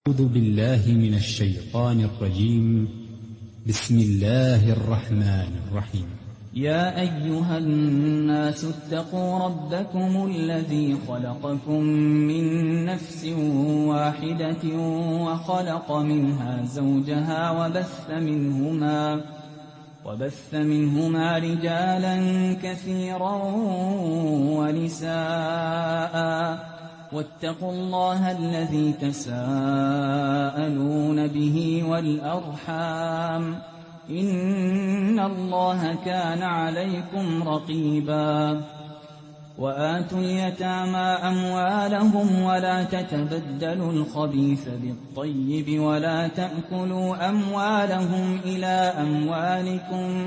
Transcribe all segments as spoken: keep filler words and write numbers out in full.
أعوذ بالله من الشيطان الرجيم. بسم الله الرحمن الرحيم. يا أيها الناس اتقوا ربكم الذي خلقكم من نفس واحدة وخلق منها زوجها وبث منهما وبث منهما رجالا كثيرا ونساء واتقوا الله الذي تساءلون به والأرحام إن الله كان عليكم رقيبا. وآتوا اليتامى أموالهم ولا تتبدلوا الخبيث بالطيب ولا تأكلوا أموالهم إلى أموالكم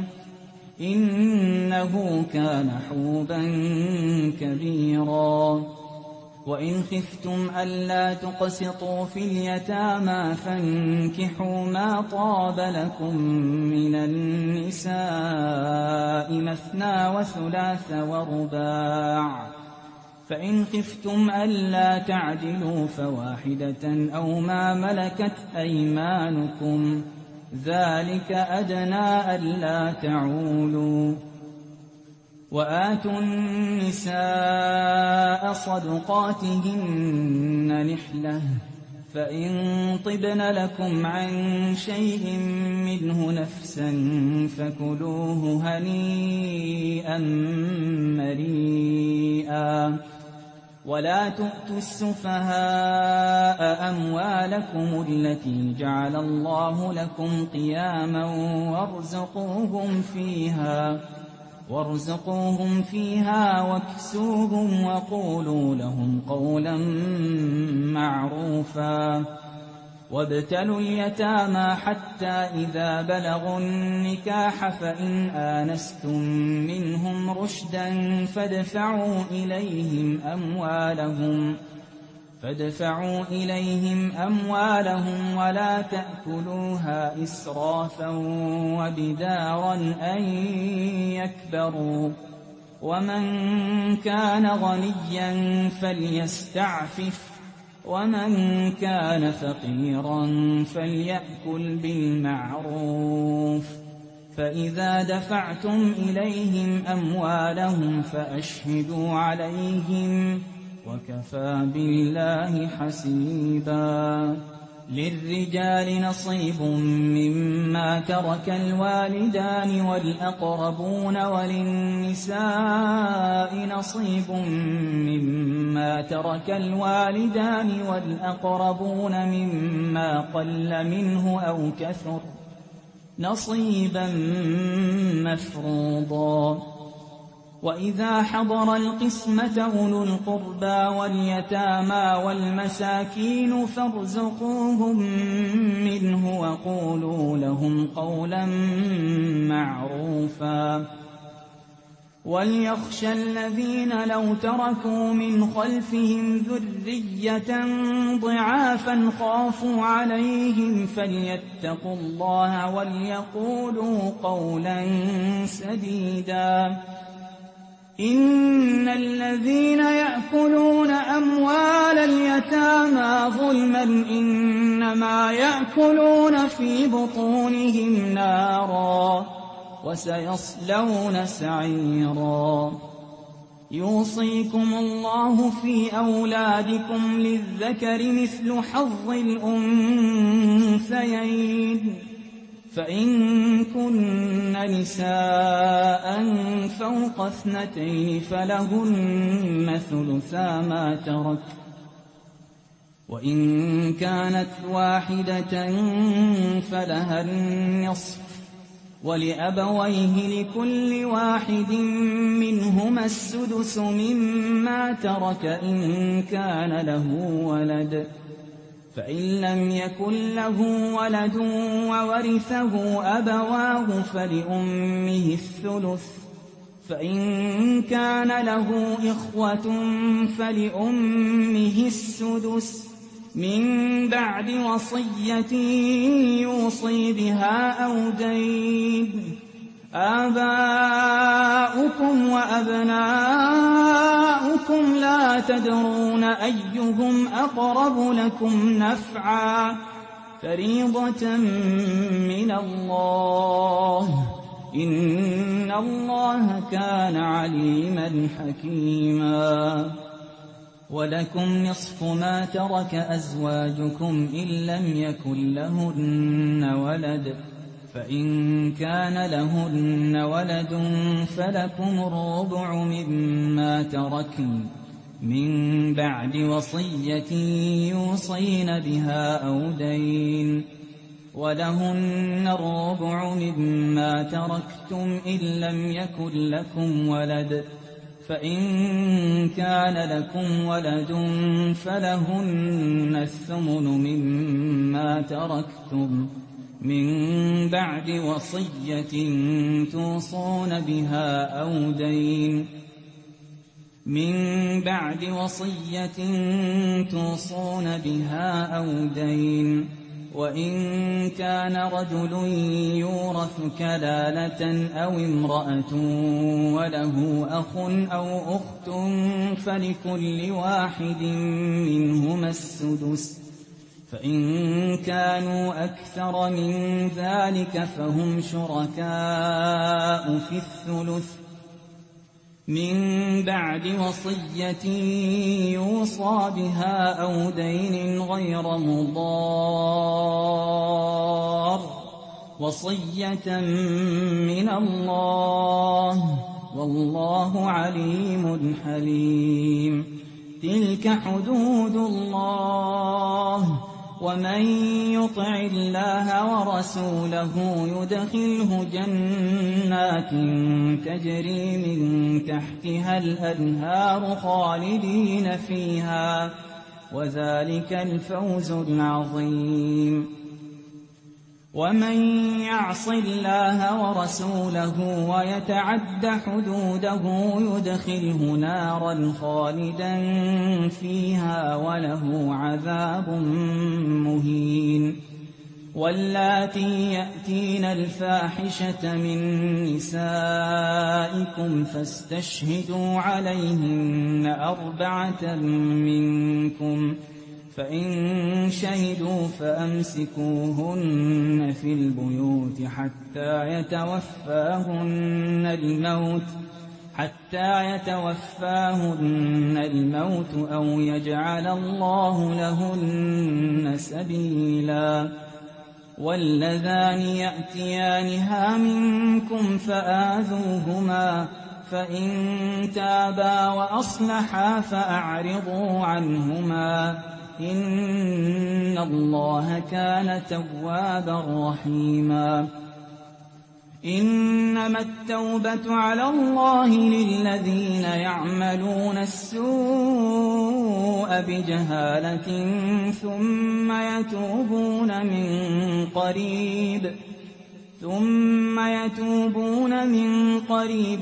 إنه كان حوبا كبيرا. وإن خفتم ألا تقسطوا في اليتامى فانكحوا ما طاب لكم من النساء مثنى وثلاث ورباع، فإن خفتم ألا تعدلوا فواحدة أو ما ملكت أيمانكم ذلك أدنى ألا تعولوا. وآتوا النساء صدقاتهن نحلة فإن طبن لكم عن شيء منه نفسا فكلوه هنيئا مريئا. ولا تؤتوا السفهاء أموالكم التي جعل الله لكم قياما وارزقوهم فيها وارزقوهم فيها واكسوهم وقولوا لهم قولا معروفا. وابتلوا اليتامى حتى إذا بلغوا النكاح فإن آنستم منهم رشدا فادفعوا إليهم أموالهم فادفعوا إليهم أموالهم ولا تأكلوها إسرافا وبدارا أن يكبروا. ومن كان غنيا فليستعفف ومن كان فقيرا فليأكل بالمعروف. فإذا دفعتم إليهم أموالهم فأشهدوا عليهم وكفى بالله حسيبا. للرجال نصيب مما ترك الوالدان والأقربون وللنساء نصيب مما ترك الوالدان والأقربون مما قل منه أو كثر نصيبا مفروضا. وإذا حضر القسمة أولو القربى واليتامى والمساكين فارزقوهم منه وقولوا لهم قولا معروفا. وليخشى الذين لو تركوا من خلفهم ذرية ضعافا خافوا عليهم فليتقوا الله وليقولوا قولا سديدا. إن الذين يأكلون أموال اليتامى ظلما إنما يأكلون في بطونهم نارا وسيصلون سعيرا. يوصيكم الله في أولادكم للذكر مثل حظ الأنثيين فإن كن نساء فوق اثنتين فلهن ثلثا ما ترك، وإن كانت واحدة فلها النصف، ولأبويه لكل واحد منهما السدس مما ترك إن كان له ولد، فإن لم يكن له ولد وورثه أبواه فلأمه الثلث، فإن كان له إخوة فلأمه السدس من بعد وصية يوصي بها أو دين. آباؤكم وأبناؤكم لا تدرون أيهم أقرب لكم نفعا فريضة من الله إن الله كان عليما حكيما ولكم نصف ما ترك أزواجكم إن لم يكن لهن ولد فإن كان لهن ولد فلكم الربع مما تركن من بعد وصية يوصين بها أو دين ولهن الربع مما تركتم إن لم يكن لكم ولد فإن كان لكم ولد فلهن الثمن مما تركتم من بعد وصية توصون بها أو دين من بعد وصية توصون بها أو دين وإن كان رجل يورث كلالة أو امرأة وله أخ أو أخت فلكل واحد منهما السدس فإن كانوا أكثر من ذلك فهم شركاء في الثلث من بعد وصية يوصى بها أو دين غير مضار وصية من الله والله عليم حليم تلك حدود الله ومن يطع الله ورسوله يدخله جنات تجري من تحتها الأنهار خالدين فيها وذلك الفوز العظيم ومن يعص الله ورسوله ويتعد حدوده يدخله نارا خالدا فيها وله عذاب مهين واللاتي يأتين الفاحشة من نسائكم فاستشهدوا عليهن أربعة منكم فإن شهدوا فأمسكوهن في البيوت حتى يتوفاهن الموت حتى يتوفاهن الموت أو يجعل الله لهن سبيلا واللذان يأتيانها منكم فآذوهما فإن تابا وأصلحا فأعرضوا عنهما إن الله كان توابا رحيما إنما التوبة على الله للذين يعملون السوء بجهالة ثم يتوبون من قريب ثم يتوبون من قريب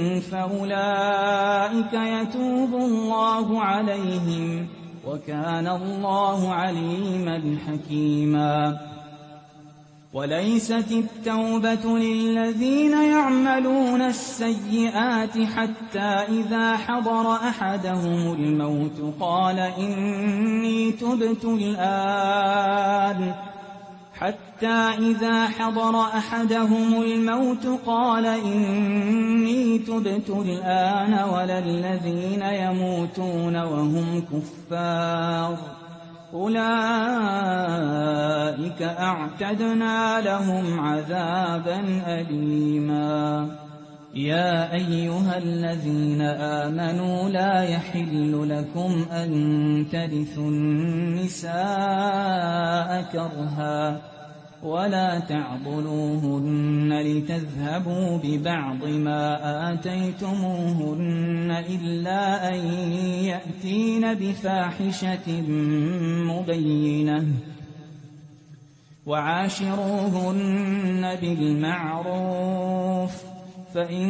فأولئك يتوب الله عليهم وكان الله عليما حكيما وليست التوبة للذين يعملون السيئات حتى إذا حضر أحدهم الموت قال إني تبت الآن حتى إذا حضر أحدهم الموت قال إني تبت الآن ولا الذين يموتون وهم كفار أولئك أعتدنا لهم عذابا أليما يا أيها الذين آمنوا لا يحل لكم أن ترثوا النساء كرها ولا تعضلوهن لتذهبوا ببعض ما آتيتموهن إلا أن يأتين بفاحشة مبينة وعاشروهن بالمعروف فإن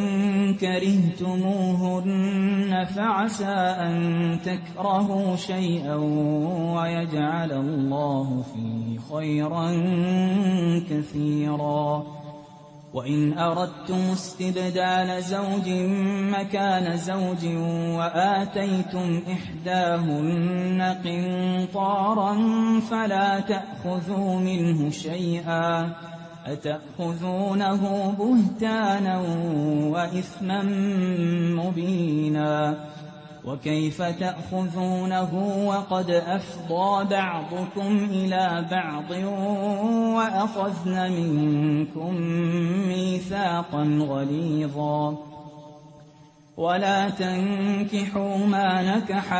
كرهتموهن فعسى أن تكرهوا شيئا ويجعل الله فيه خيرا كثيرا وإن أردتم استبدال زوج مكان زوج وآتيتم إحداهن قنطارا فلا تأخذوا منه شيئا أتأخذونه بهتانا وإثما مبينا وكيف تأخذونه وقد أفضى بعضكم إلى بعض وأخذن منكم ميثاقا غليظا ولا تنكحوا ما نكح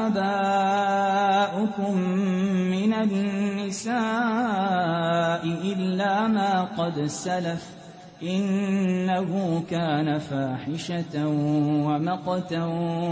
آباؤكم من النساء إلا ما قد سلف إنه كان فاحشة ومقتا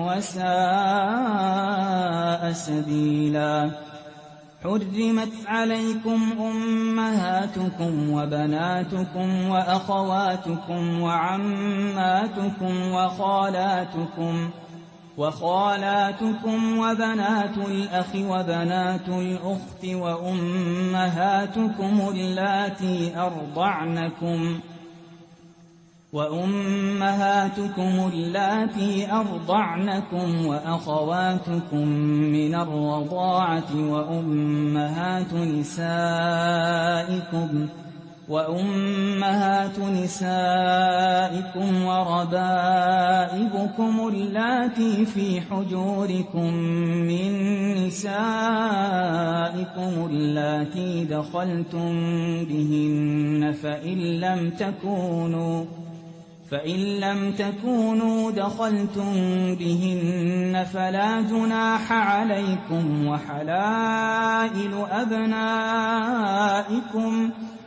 وساء سبيلا حرمت عليكم أمهاتكم وبناتكم وأخواتكم وعماتكم وخالاتكم وخالاتكم وبنات الأخ وبنات الأخت وأمهاتكم اللاتي أرضعنكم وأمهاتكم اللاتي أرضعنكم وأخواتكم من الرضاعة وأمهات نسائكم وأمهات نسائكم وربائبكم اللاتي في حجوركم من نسائكم اللاتي دخلتم بهن فإن لم تكونوا فإن لم تكونوا دخلتم بهن فلا جناح عليكم وحلائل أبنائكم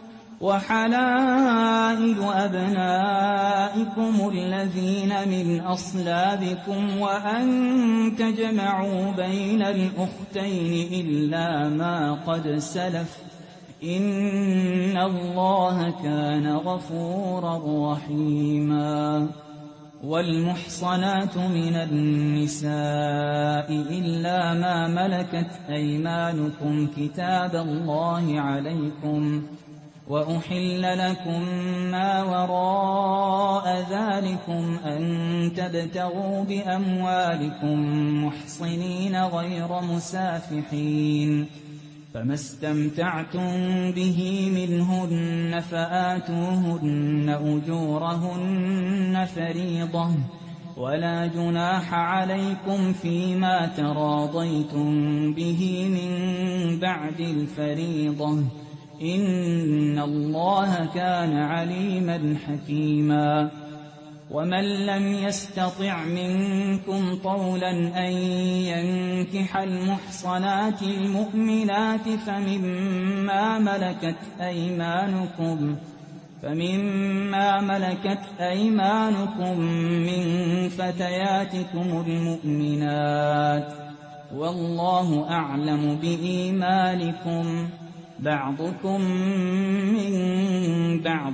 وحلائل أبنائكم الذين من أصلابكم وأن تجمعوا بين الأختين إلا ما قد سلف إن الله كان غفورا رحيما والمحصنات من النساء إلا ما ملكت أيمانكم كتاب الله عليكم وأحل لكم ما وراء ذلكم أن تبتغوا بأموالكم محصنين غير مسافحين فما استمتعتم به منهن فآتوهن أجورهن فريضة ولا جناح عليكم فيما تراضيتم به من بعد الفريضة إن الله كان عليما حكيما ومن لم يستطع منكم طولا أن ينكح المحصنات المؤمنات فمما ملكت أيمانكم فمما ملكت أيمانكم من فتياتكم المؤمنات والله أعلم بإيمانكم بعضكم من بعض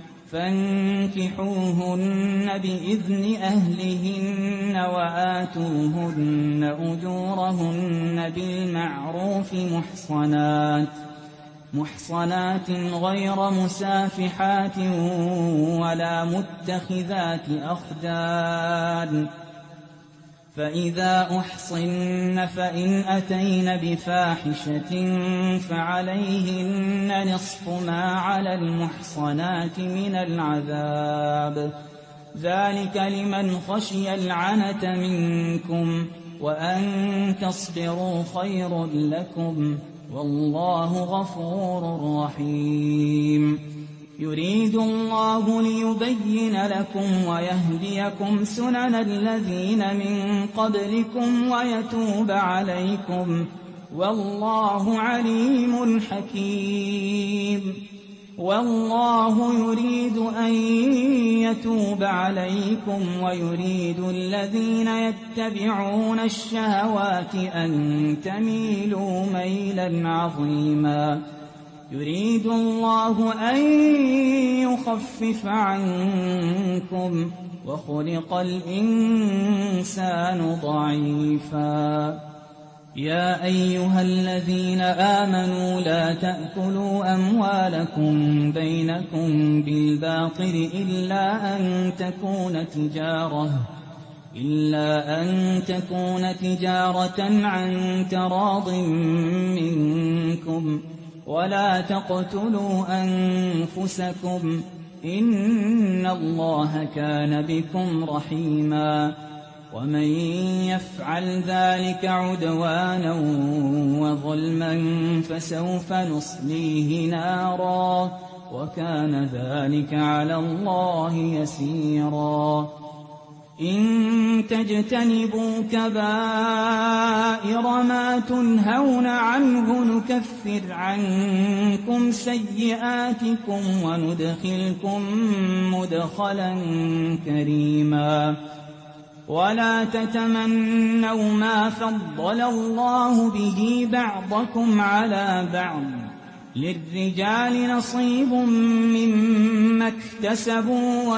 فانكحوهن بإذن أهلهن وآتوهن أجورهن بالمعروف محصنات محصنات غير مسافحات ولا متخذات أخدان فإذا أحصن فإن أتين بفاحشة فعليهن نصف ما على المحصنات من العذاب ذلك لمن خشي العنة منكم وأن تصبروا خير لكم والله غفور رحيم يريد الله ليبين لكم ويهديكم سنن الذين من قبلكم ويتوب عليكم والله عليم حكيم والله يريد أن يتوب عليكم ويريد الذين يتبعون الشهوات أن تميلوا ميلا عظيما يريد الله أن يخفف عنكم وخلق الإنسان ضعيفا يا أيها الذين آمنوا لا تأكلوا أموالكم بينكم بالباطل إلا أن تكون تجارة إلا أن تكون تجارة عن تراض منكم ولا تقتلوا أنفسكم إن الله كان بكم رحيما ومن يفعل ذلك عدوانا وظلما فسوف نصليه نارا وكان ذلك على الله يسيرا إن تجتنبوا كبائر ما تنهون عنه نكفر عنكم سيئاتكم وندخلكم مدخلا كريما ولا تتمنوا ما فضل الله به بعضكم على بعض للرجال نصيب مما اكتسبوا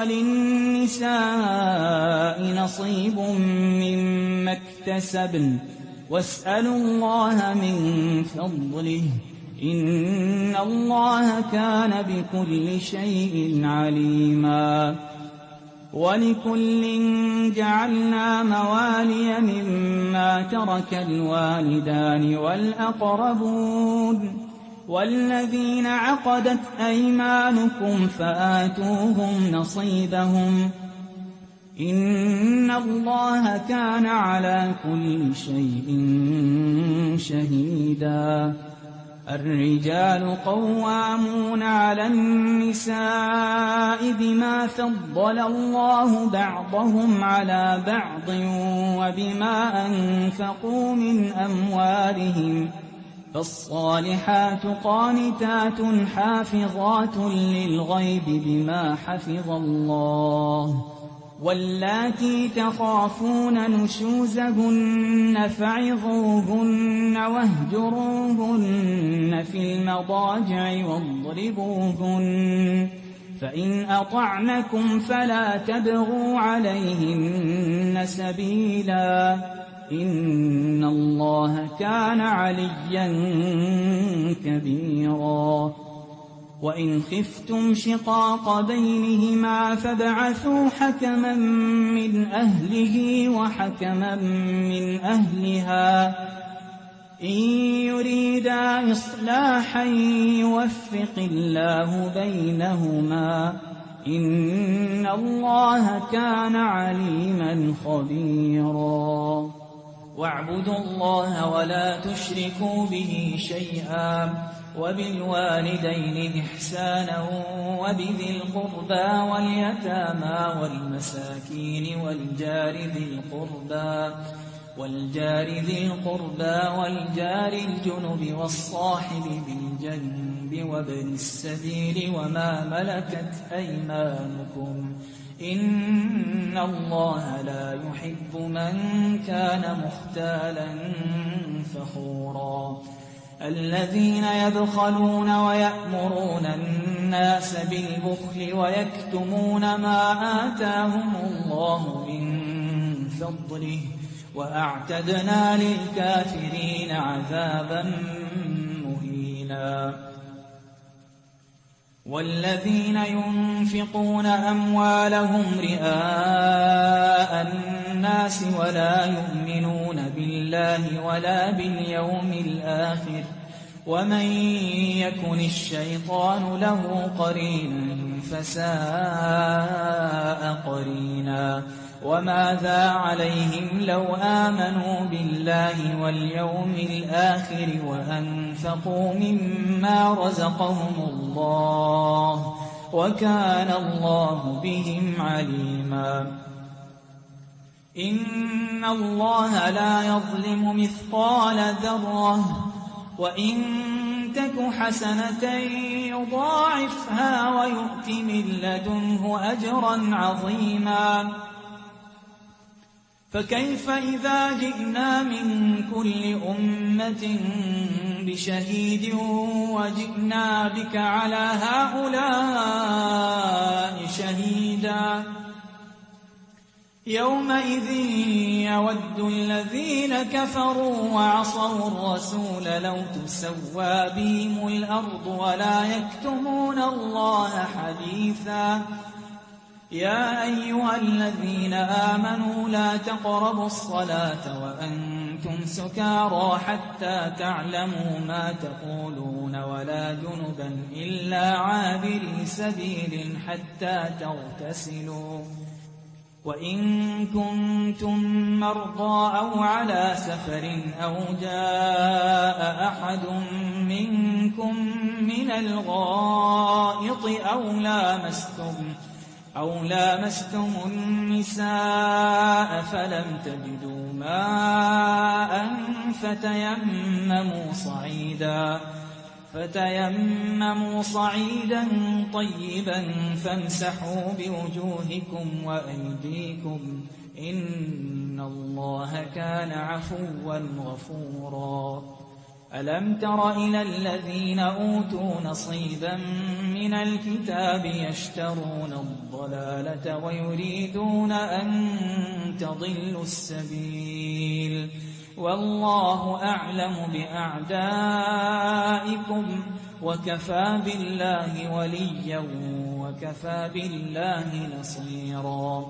وللنساء نصيب مما اكتسبن واسألوا الله من فضله إن الله كان بكل شيء عليما ولكل جعلنا موالي مما ترك الوالدان والأقربون والذين عقدت أيمانكم فآتوهم نصيبهم إن الله كان على كل شيء شهيدا الرجال قوامون على النساء بما فضل الله بعضهم على بعض وبما أنفقوا من أموالهم فالصالحات قانتات حافظات للغيب بما حفظ الله واللاتي تخافون نشوزهن فعظوهن واهجروهن في المضاجع واضربوهن فإن أطعنكم فلا تبغوا عليهن سبيلا إن الله كان عليا كبيرا وإن خفتم شقاق بينهما فابعثوا حكما من أهله وحكما من أهلها إن يريدا إصلاحا يوفق الله بينهما إن الله كان عليما خبيرا واعبدوا الله ولا تشركوا به شيئا وبالوالدين إحسانا وبذي القربى واليتامى والمساكين والجار ذي القربى والجار ذي القربى والجار الجنب والصاحب بالجنب وابن السبيل وما ملكت أيمانكم إن الله لا يحب من كان مختالا فخورا الذين يبخلون ويأمرون الناس بالبخل ويكتمون ما آتاهم الله من فضله وأعتدنا للكافرين عذابا مهينا والذين ينفقون أموالهم رئاء الناس ولا يؤمنون بالله ولا باليوم الآخر ومن يكن الشيطان له قرينا فساء قرينا وماذا عليهم لو آمنوا بالله واليوم الآخر وأنفقوا مما رزقهم الله وكان الله بهم عليما إن الله لا يظلم مثقال ذرة وإن تك حسنة يضاعفها ويؤت من لدنه أجرا عظيما فكيف إذا جئنا من كل أمة بشهيد وجئنا بك على هؤلاء شهيدا يومئذ يود الذين كفروا وعصوا الرسول لو تسوى بهم الأرض ولا يكتمون الله حديثا يا أيها الذين آمنوا لا تقربوا الصلاة وأنتم سكارى حتى تعلموا ما تقولون ولا جنبا إلا عابري سبيل حتى تغتسلوا وإن كنتم مرضى أو على سفر أو جاء أحد منكم من الغائط أو لامستم أو لامستم النساء فلم تجدوا ماء فتيمموا صعيدا فتيمموا صعيدا طيبا فامسحوا بوجوهكم وأيديكم إن الله كان عفوا غفورا ألم تر إلى الذين أوتوا نصيبا من الكتاب يشترون الضلالة ويريدون أن تضلوا السبيل والله أعلم بأعدائكم وكفى بالله وليا وكفى بالله نصيرا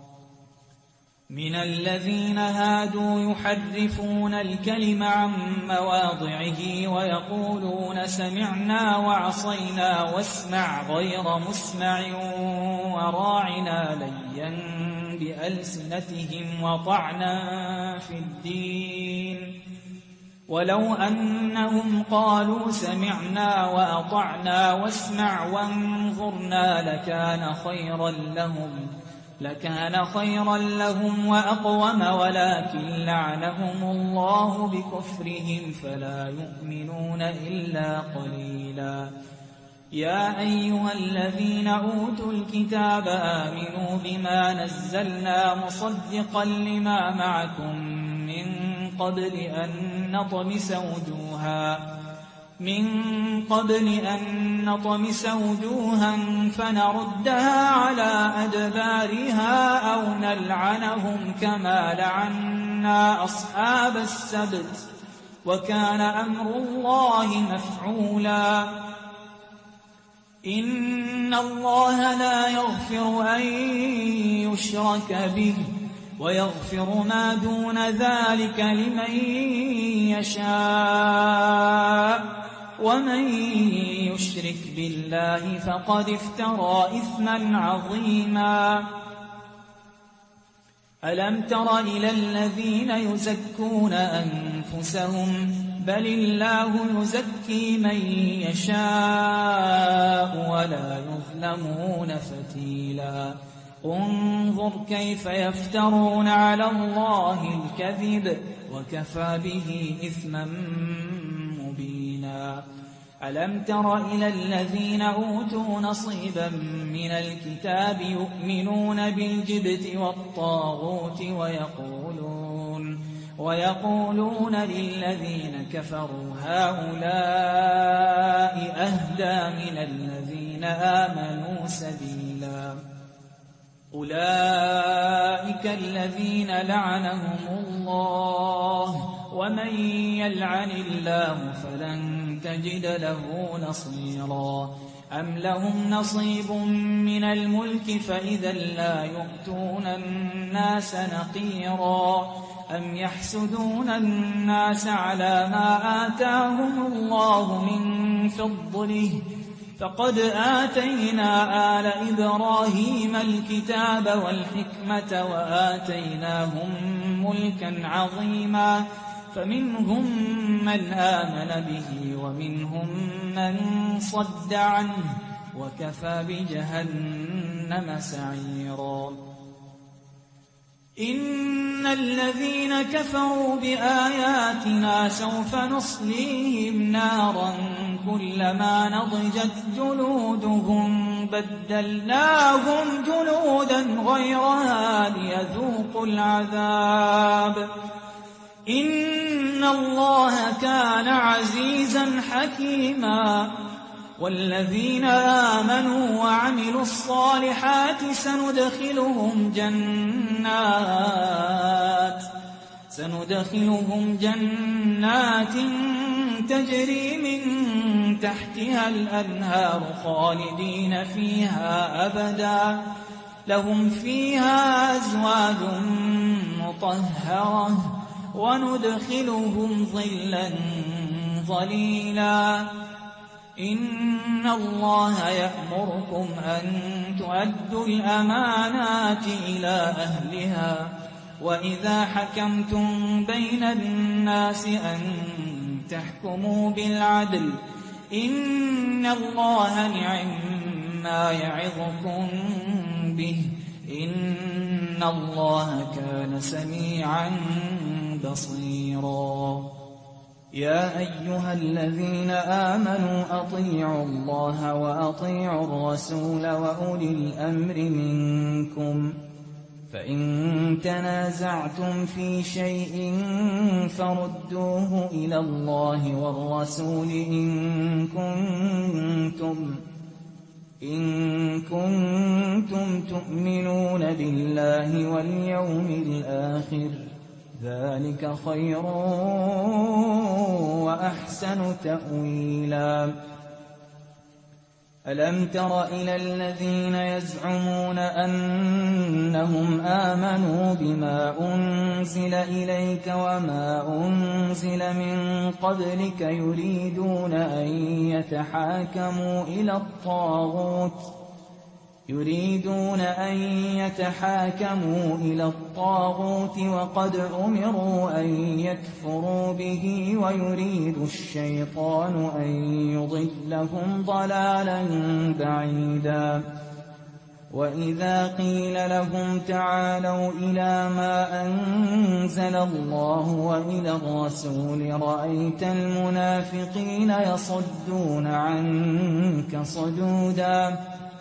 من الذين هادوا يحرفون الكلم عن مواضعه ويقولون سمعنا وعصينا واسمع غير مسمع وراعنا ليا بألسنتهم وطعنا في الدين ولو أنهم قالوا سمعنا وأطعنا واسمع وانظرنا لكان خيرا لهم لكان خيرا لهم وأقوم ولكن لعنهم الله بكفرهم فلا يؤمنون إلا قليلا يا أيها الذين أوتوا الكتاب آمنوا بما نزلنا مصدقا لما معكم من قبل أن نطمس وجوها من قبل أن نطمس وجوها فنردها على أدبارها أو نلعنهم كما لعنا أصحاب السبت وكان أمر الله مفعولا إن الله لا يغفر أن يشرك به ويغفر ما دون ذلك لمن يشاء ومن يشرك بالله فقد افترى إثما عظيما ألم تر إلى الذين يزكون أنفسهم بل الله يزكي من يشاء ولا يظلمون فتيلا انظر كيف يفترون على الله الكذب وكفى به إثما مبينا ألم تر إلى الذين أوتوا نصيبا من الكتاب يؤمنون بالجبت والطاغوت ويقولون ويقولون للذين كفروا هؤلاء أهدى من الذين آمنوا سبيلا أولئك الذين لعنهم الله ومن يلعن الله فلن تجد له نصيرا أم لهم نصيب من الملك فإذا لا يؤتون الناس نقيرا أم يحسدون الناس على ما آتاهم الله من فضله فقد آتينا آل إبراهيم الكتاب والحكمة وآتيناهم ملكا عظيما فمنهم من آمن به ومنهم من صد عنه وكفى بجهنم سعيرا إن الذين كفروا بآياتنا سوف نصليهم نارا كلما نضجت جلودهم بدلناهم جلودا غيرها ليذوقوا العذاب إن الله كان عزيزا حكيما والذين آمنوا وعملوا الصالحات سندخلهم جنات سندخلهم جنات تجري من تحتها الأنهار خالدين فيها أبدا لهم فيها أزواج مطهرة وندخلهم ظلا ظليلا إن الله يأمركم أن تؤدوا الأمانات إلى أهلها وإذا حكمتم بين الناس أن تحكموا بالعدل إن الله نعما يعظكم به إن الله كان سميعا بصيرا يا أيها الذين آمنوا أطيعوا الله وأطيعوا الرسول وأولي الأمر منكم فإن تنازعتم في شيء فردوه إلى الله والرسول إن كنتم إن كنتم تؤمنون بالله واليوم الآخر ذلك خير وأحسن تأويلا ألم تر إلى الذين يزعمون أنهم آمنوا بما أنزل إليك وما أنزل من قبلك يريدون أن يتحاكموا إلى الطاغوت يريدون أن يتحاكموا إلى الطاغوت وقد أمروا أن يكفروا به ويريد الشيطان أن يضلهم ضلالا بعيدا وإذا قيل لهم تعالوا إلى ما أنزل الله وإلى الرسول رأيت المنافقين يصدون عنك صدودا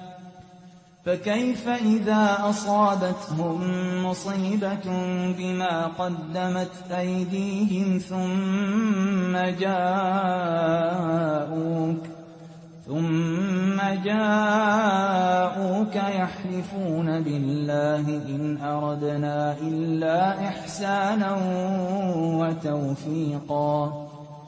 فكيف إذا أصابتهم مصيبة بما قدمت أيديهم ثم جاءوك ثم جاءوك يحلفون بالله إن أردنا إلا إحسانا وتوفيقا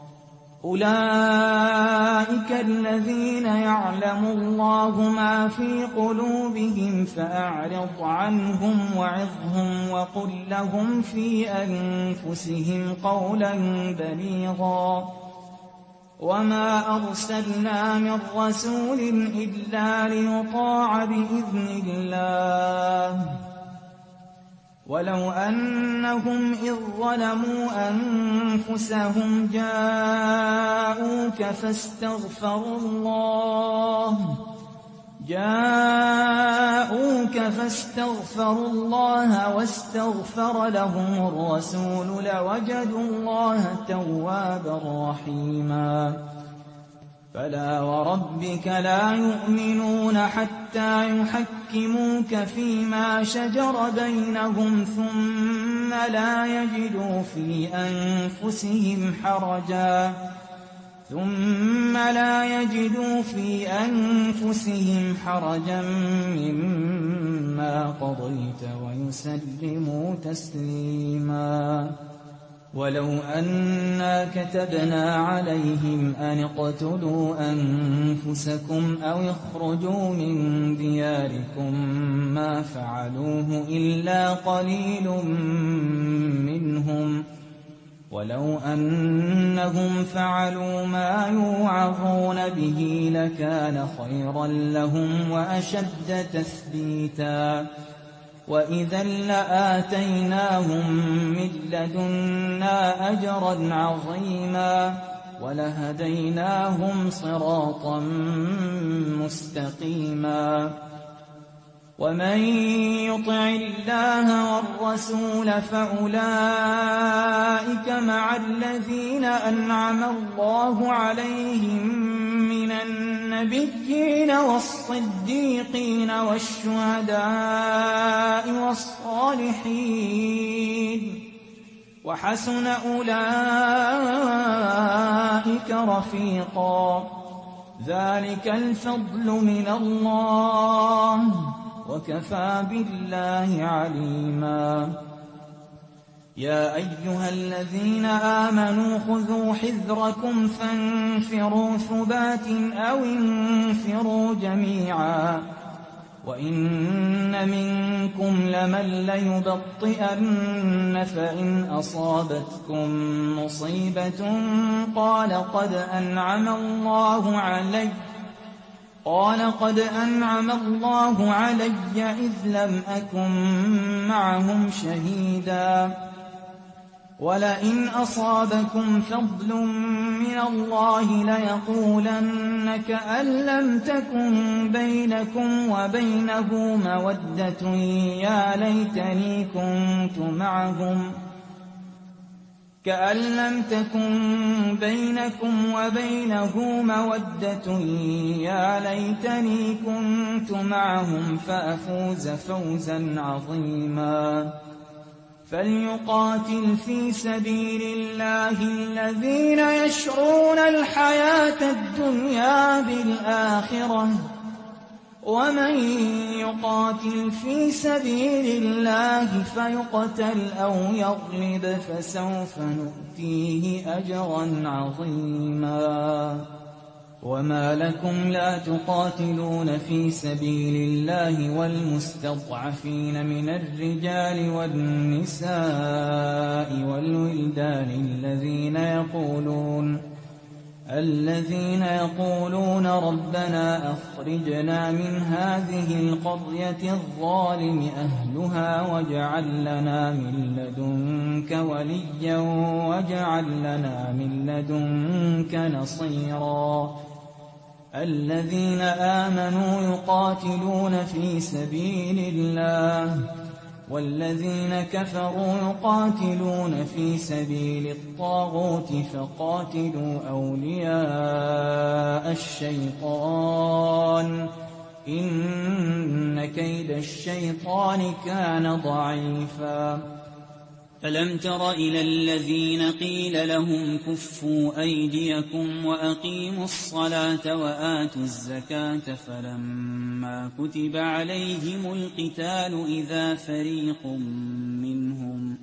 أولئك الذين يعلم الله ما في قلوبهم فأعرض عنهم وعظهم وقل لهم في أنفسهم قولا بليغا وما أرسلنا من رسول إلا ليطاع بإذن الله ولو أنهم إذ ظلموا أنفسهم جاءوك فاستغفروا الله جاءوك فاستغفروا الله واستغفر لهم الرسول لوجدوا الله توابا رحيما فلا وربك لا يؤمنون حتى يحكموك فيما شجر بينهم ثم لا يجدوا في أنفسهم حرجا ثم لا يجدوا في أنفسهم حرجا مما قضيت ويسلموا تسليما ولو أنا كتبنا عليهم أن اقتلوا أنفسكم أو اخرجوا من دياركم ما فعلوه إلا قليل منهم ولو أنهم فعلوا ما يوعظون به لكان خيرا لهم وأشد تثبيتا وإذا لآتيناهم من لدنا أجرا عظيما ولهديناهم صراطا مستقيما ومن يطع الله والرسول فأولئك مع الذين أنعم الله عليهم من النبيين والصديقين والشهداء والصالحين وحسن أولئك رفيقا ذلك الفضل من الله وكفى بالله عليما يا أيها الذين آمنوا خذوا حذركم فانفروا ثبات أو انفروا جميعا وإن منكم لمن ليبطئن فإن أصابتكم مصيبة قال قد أنعم الله علي قال قد أنعم الله علي إذ لم أكن معهم شهيدا ولئن أصابكم فضل من الله ليقولن كأن لم تكن بينكم وبينه مودة يا ليتني كنت معهم كأن لم تكن بينكم وبينه مودة يا ليتني كنت معهم فأفوز فوزا عظيما فليقاتل في سبيل الله الذين يشرون الحياة الدنيا بالآخرة ومن يقاتل في سبيل الله فيقتل أو يغلب فسوف نؤتيه أجرا عظيما وما لكم لا تقاتلون في سبيل الله والمستضعفين من الرجال والنساء والولدان الذين يقولون الذين يقولون ربنا أخرجنا من هذه القرية الظالم أهلها واجعل لنا من لدنك وليا واجعل لنا من لدنك نصيرا الذين آمنوا يقاتلون في سبيل الله والذين كفروا يقاتلون في سبيل الطاغوت فقاتلوا أولياء الشيطان إن كيد الشيطان كان ضعيفا ألم تر إلى الذين قيل لهم كفوا أيديكم وأقيموا الصلاة وآتوا الزكاة فلما كتب عليهم القتال إذا فريق منهم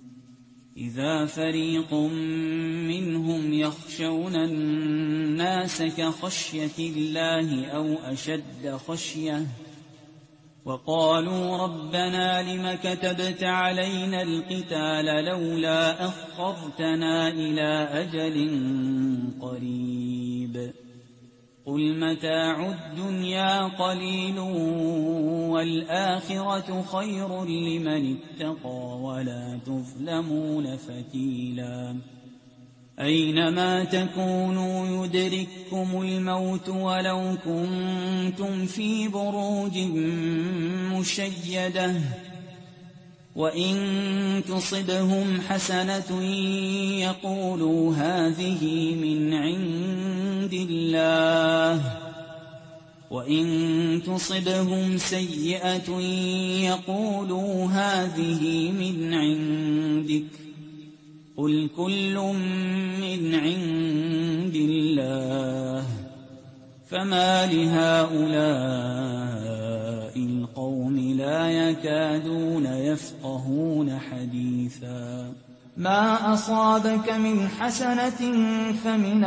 إذا فريق منهم يخشون الناس كخشية الله أو أشد خشية وقالوا ربنا لم كتبت علينا القتال لولا أخرتنا إلى أجل قريب قل متاع الدنيا قليل والآخرة خير لمن اتقى ولا تظلمون فتيلا أينما تكونوا يدرككم الموت ولو كنتم في بروج مشيدة وإن تصبهم حسنة يقولوا هذه من عند الله وإن تصبهم سيئة يقولوا هذه من عندك قل كل من عند الله فما لهؤلاء القوم لا يكادون يفقهون حديثا ما أصابك من حسنة فمن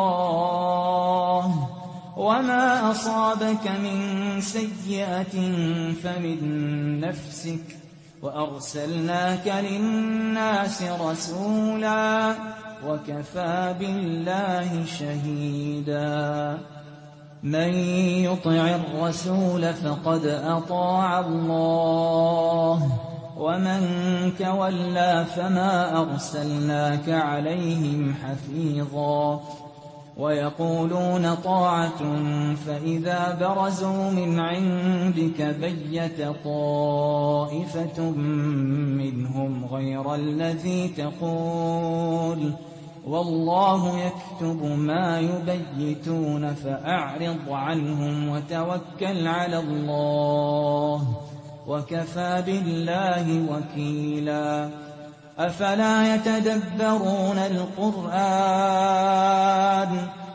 الله وما أصابك من سيئة فمن نفسك وأرسلناك للناس رسولا وكفى بالله شهيدا من يطع الرسول فقد أطاع الله ومن تولى فما أرسلناك عليهم حفيظا ويقولون طاعة فإذا برزوا من عندك بيت طائفة منهم غير الذي تقول والله يكتب ما يبيتون فأعرض عنهم وتوكل على الله وكفى بالله وكيلا أفلا يتدبرون القرآن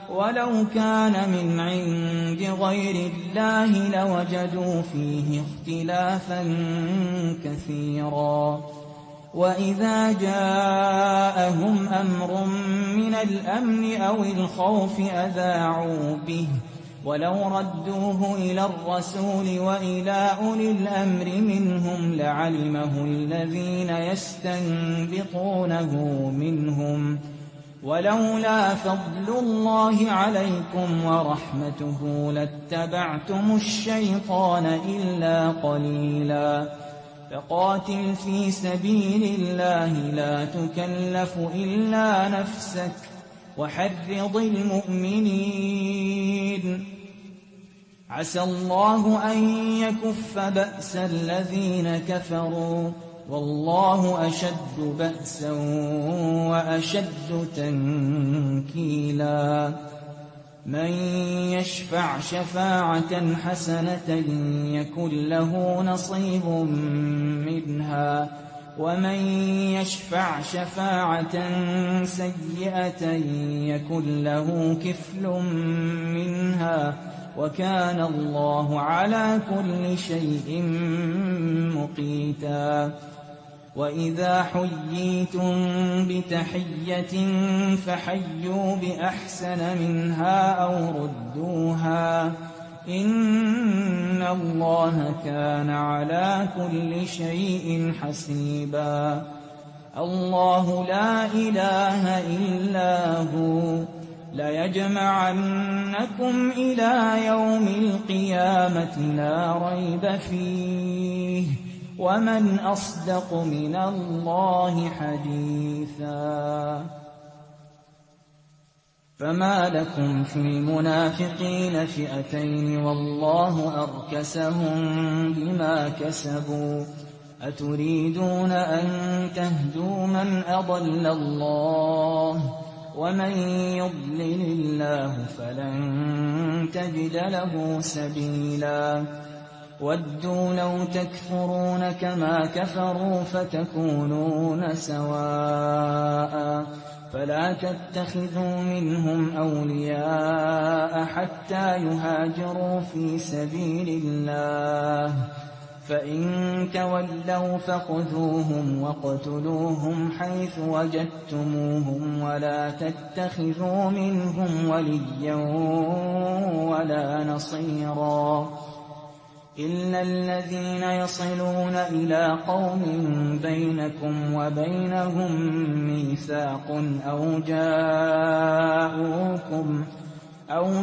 ولو كان من عند غير الله لوجدوا فيه اختلافا كثيرا. وإذا جاءهم أمر من الأمن أو الخوف أذاعوا به ولو ردوه إلى الرسول وإلى أولي الأمر منهم لعلمه الذين يستنبطونه منهم ولولا فضل الله عليكم ورحمته لاتبعتم الشيطان إلا قليلا. فقاتل في سبيل الله لا تكلف إلا نفسك وحرض المؤمنين. عسى الله أن يكف بأس الذين كفروا والله أشد بأسا وأشد تنكيلا. من يشفع شفاعة حسنة يكن له نصيب منها ومن يشفع شفاعة سيئة يكن له كفل منها وكان الله على كل شيء مقيتا. وإذا حييتم بتحية فحيوا بأحسن منها أو ردوها إن الله كان على كل شيء حسيبا. الله لا إله إلا هو ليجمعنكم إلى يوم القيامة لا ريب فيه ومن أصدق من الله حديثا. فما لكم في المنافقين فئتين والله أركسهم بما كسبوا أتريدون أن تهدوا من أضل الله ومن يضلل الله فلن تجد له سبيلا. ودوا لو تكفرون كما كفروا فتكونون سواء فلا تتخذوا منهم أولياء حتى يهاجروا في سبيل الله فإن تولوا فخذوهم واقتلوهم حيث وجدتموهم ولا تتخذوا منهم وليا ولا نصيرا إلا الذين يصلون إلى قوم بينكم وبينهم ميثاق أو جاءوكم أو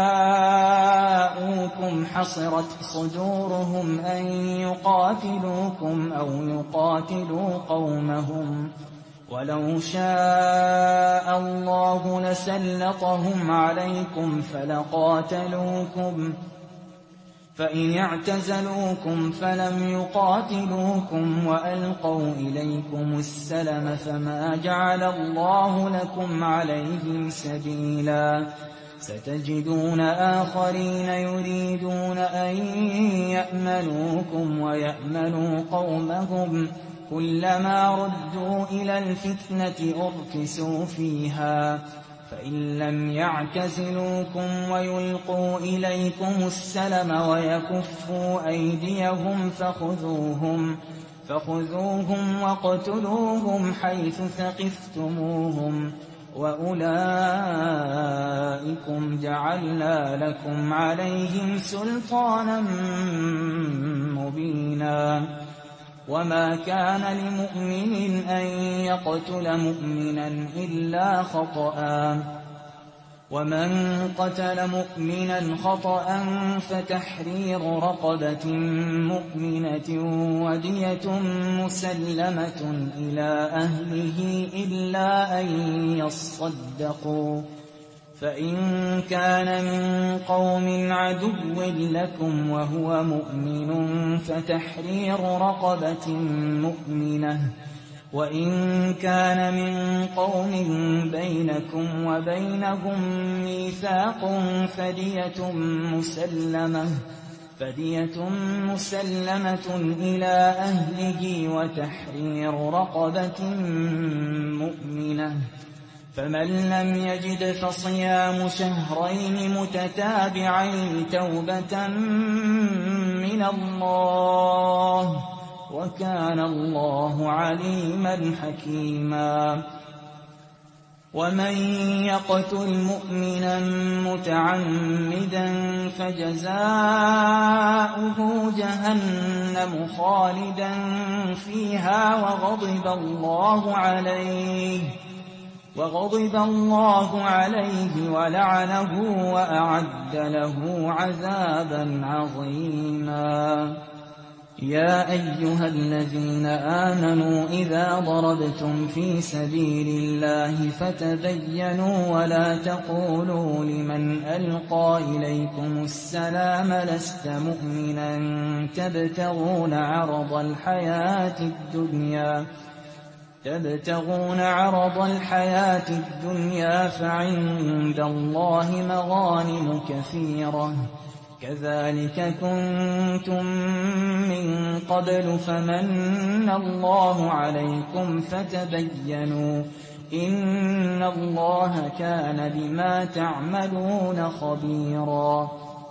جاءوكم حصرت صدورهم أن يقاتلوكم أو يقاتلوا قومهم ولو شاء الله لسلطهم عليكم فلقاتلوكم فإن اعتزلوكم فلم يقاتلوكم وألقوا إليكم السلم فما جعل الله لكم عليهم سبيلا. ستجدون آخرين يريدون أن يأمنوكم ويأمنوا قومهم كلما ردوا إلى الفتنة أركسوا فيها فإن لم يعتزلوكم ويلقوا إليكم السلم ويكفوا أيديهم فخذوهم فخذوهم واقتلوهم حيث ثقفتموهم وأولئكم جعلنا لكم عليهم سلطانا مبينا. وما كان لمؤمن أن يقتل مؤمنا إلا خطأ ومن قتل مؤمنا خطأ فتحرير رقبة مؤمنة ودية مسلمة إلى أهله إلا أن يصدقوا فإن كان من قوم عدو لكم وهو مؤمن فتحرير رقبة مؤمنة وإن كان من قوم بينكم وبينهم ميثاق فدية مسلمة فدية مسلمة إلى أهله وتحرير رقبة مؤمنة فمن لم يجد فصيام شهرين متتابعين توبة من الله وكان الله عليما حكيما. ومن يقتل مؤمنا متعمدا فجزاؤه جهنم خالدا فيها وغضب الله عليه وغضب الله عليه ولعنه وأعد له عذابا عظيما. يا أيها الذين آمنوا إذا ضربتم في سبيل الله فتبينوا ولا تقولوا لمن ألقى إليكم السلام لست مؤمنا تبتغون عرض الحياة الدنيا تبتغون عرض الحياة الدنيا فعند الله مغانم كثيرة كذلك كنتم من قبل فمن الله عليكم فتبينوا إن الله كان بما تعملون خبيرا.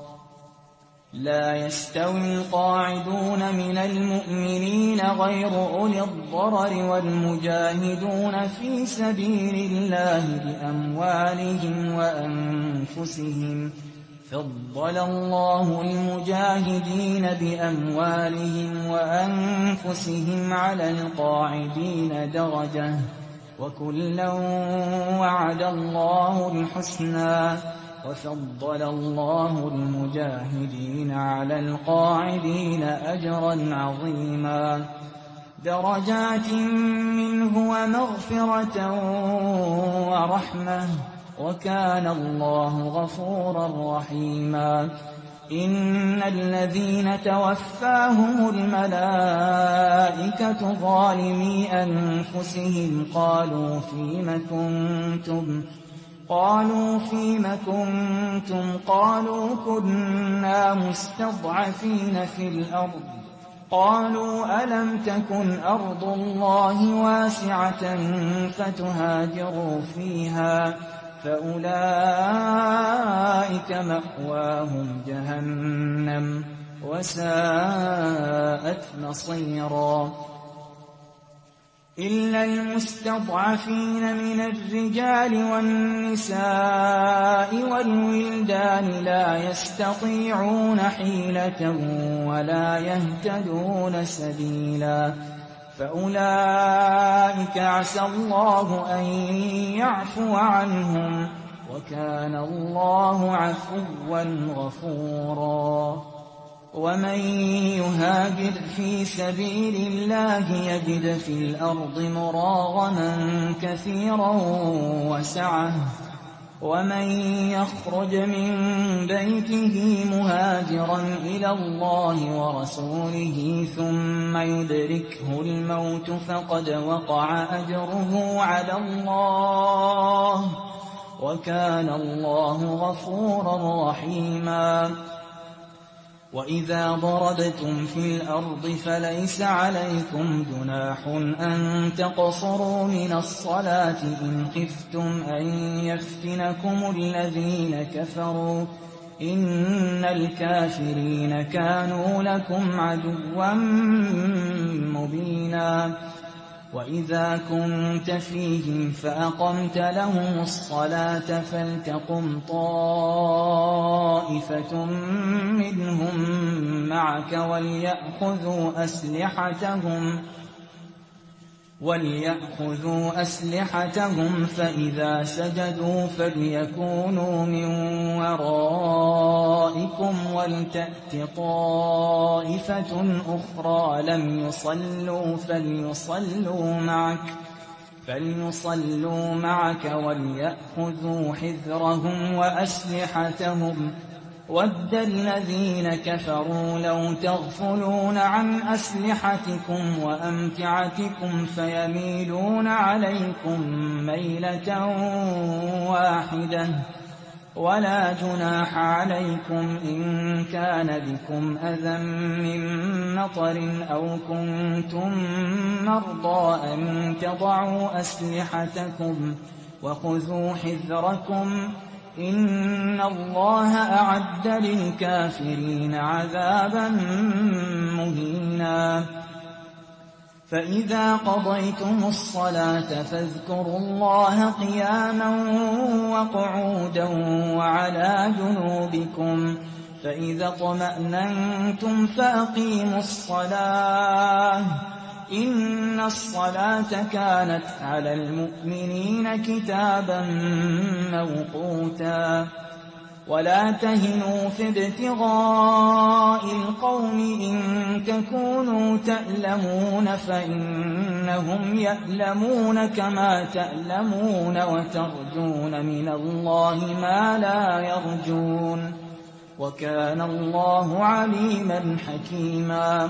لا يستوي القاعدون من المؤمنين غير أولي الضرر والمجاهدون في سبيل الله بأموالهم وأنفسهم فضل الله المجاهدين بأموالهم وأنفسهم على القاعدين درجة وكلا وعد الله الحسنى وفضل الله المجاهدين على القاعدين أجرا عظيما. درجات منه ومغفرة ورحمة وكان الله غفورا رحيما. إن الذين توفاهم الملائكة ظالمي أنفسهم قالوا فيم كنتم قالوا فيم كنتم قالوا كنا مستضعفين في الأرض قالوا ألم تكن أرض الله واسعة فتهاجروا فيها فأولئك مأواهم جهنم وساءت مصيرا. إلا المستضعفين من الرجال والنساء والولدان لا يستطيعون حيلة ولا يهتدون سبيلا فأولئك عسى الله أن يعفو عنهم وكان الله عفوا غفورا. ومن يهاجر في سبيل الله يجد في الأرض مراغما كثيرا وسعة ومن يخرج من بيته مهاجرا إلى الله ورسوله ثم يدركه الموت فقد وقع أجره على الله وكان الله غفورا رحيما. وإذا ضربتم في الأرض فليس عليكم جناح أن تقصروا من الصلاة إن خفتم أن يفتنكم الذين كفروا إن الكافرين كانوا لكم عدوا مبينا. وإذا كنت فيهم فأقمت لهم الصلاة فلتقم طائفة منهم معك وليأخذوا أسلحتهم وليأخذوا أسلحتهم فإذا سجدوا فليكونوا من ورائكم ولتأت طائفة أخرى لم يصلوا فليصلوا معك فليصلوا معك وليأخذوا حذرهم وأسلحتهم وَدَّ الَّذِينَ كَفَرُوا لَوْ تَغْفُلُونَ عَنْ أَسْلِحَتِكُمْ وَأَمْتِعَتِكُمْ فَيَمِيلُونَ عَلَيْكُمْ مَيْلَةً وَاحِدَةً وَلَا جُنَاحَ عَلَيْكُمْ إِن كَانَ بِكُمْ أَذًى مِّن مَّطَرٍ أَوْ كُنتُم مَّرْضَىٰ أَن تَضَعُوا أَسْلِحَتَكُمْ وخذوا حذركم إن الله أعد للكافرين عذابا مهينا فإذا قضيتم الصلاة فاذكروا الله قياما وقعودا وعلى جنوبكم فإذا اطمأننتم فأقيموا الصلاة إن الصلاة كانت على المؤمنين كتابا موقوتا ولا تهنوا في ابتغاء القوم إن تكونوا تألمون فإنهم يألمون كما تألمون وترجون من الله ما لا يرجون وكان الله عليما حكيما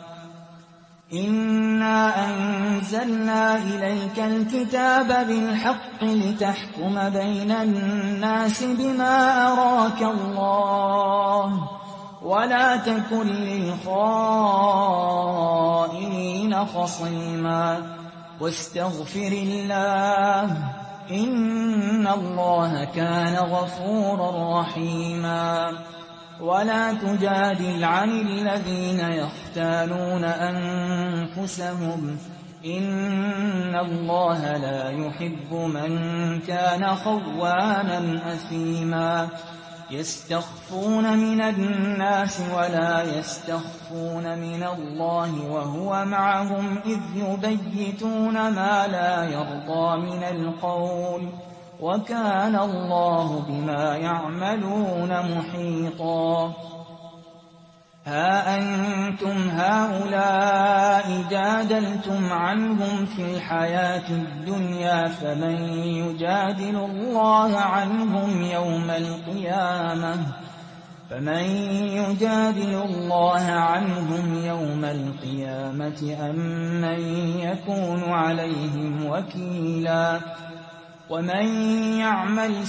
إنا أنزلنا إليك الكتاب بالحق لتحكم بين الناس بما أراك الله ولا تكن للخائنين خصيما واستغفر الله إن الله كان غفورا رحيما ولا تجادل عن الذين يختانون أنفسهم إن الله لا يحب من كان خوانا أثيما يستخفون من الناس ولا يستخفون من الله وهو معهم إذ يبيتون ما لا يرضى من القول وكان الله بما يعملون محيطا ها أنتم هؤلاء جادلتم عنهم في الحياة الدنيا فمن يجادل الله عنهم يوم القيامة فمن يجادل الله عنهم يوم القيامة أم من يكون عليهم وكيلا ومن يعمل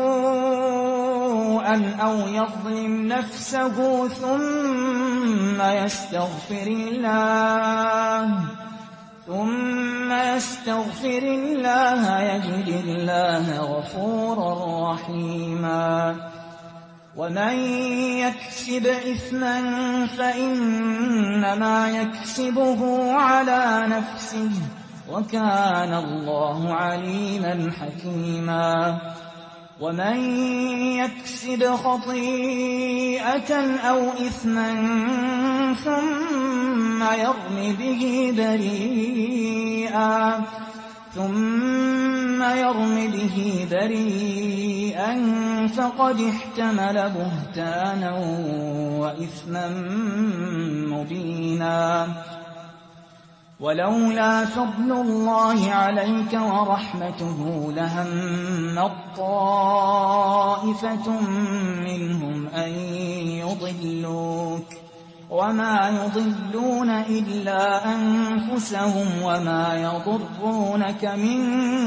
سوءا أو يظلم نفسه ثم يستغفر الله ثم يستغفر الله يجد الله غفورا رحيما ومن يكسب إثما فإنما يكسبه على نفسه وكان الله عليما حكيما ومن يكسب خطيئة أو إثما ثم يرم به بريئا ثم يرم به بريئا فقد احتمل بهتانا وإثما مبينا ولولا فضل الله عليك ورحمته لهم طائفة منهم أن يضلوك وما يضلون إلا أنفسهم وما يضرونك من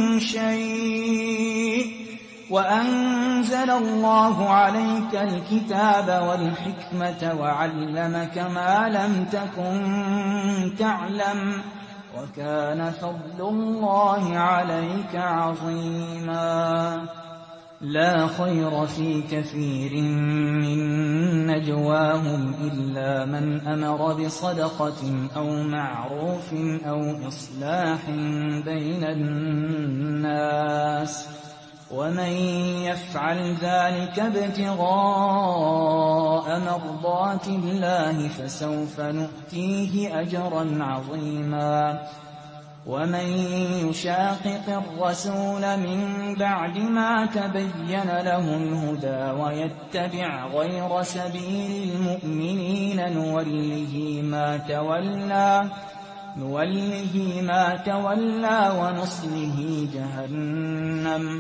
شيء وأنزل الله عليك الكتاب والحكمة وعلمك ما لم تكن تعلم وكان فضل الله عليك عظيما لا خير في كثير من نجواهم إلا من أمر بصدقة أو معروف أو إصلاح بين الناس ومن يفعل ذلك ابتغاء مرضات الله فسوف نؤتيه أجرا عظيما ومن يشاقق الرسول من بعد ما تبين له الهدى ويتبع غير سبيل المؤمنين نوله ما تولى نوله ما تولى ونصله جهنم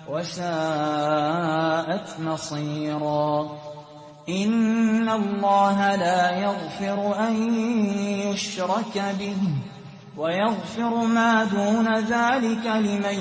وساءت مصيرا إن الله لا يغفر أن يشرك به ويغفر ما دون ذلك لمن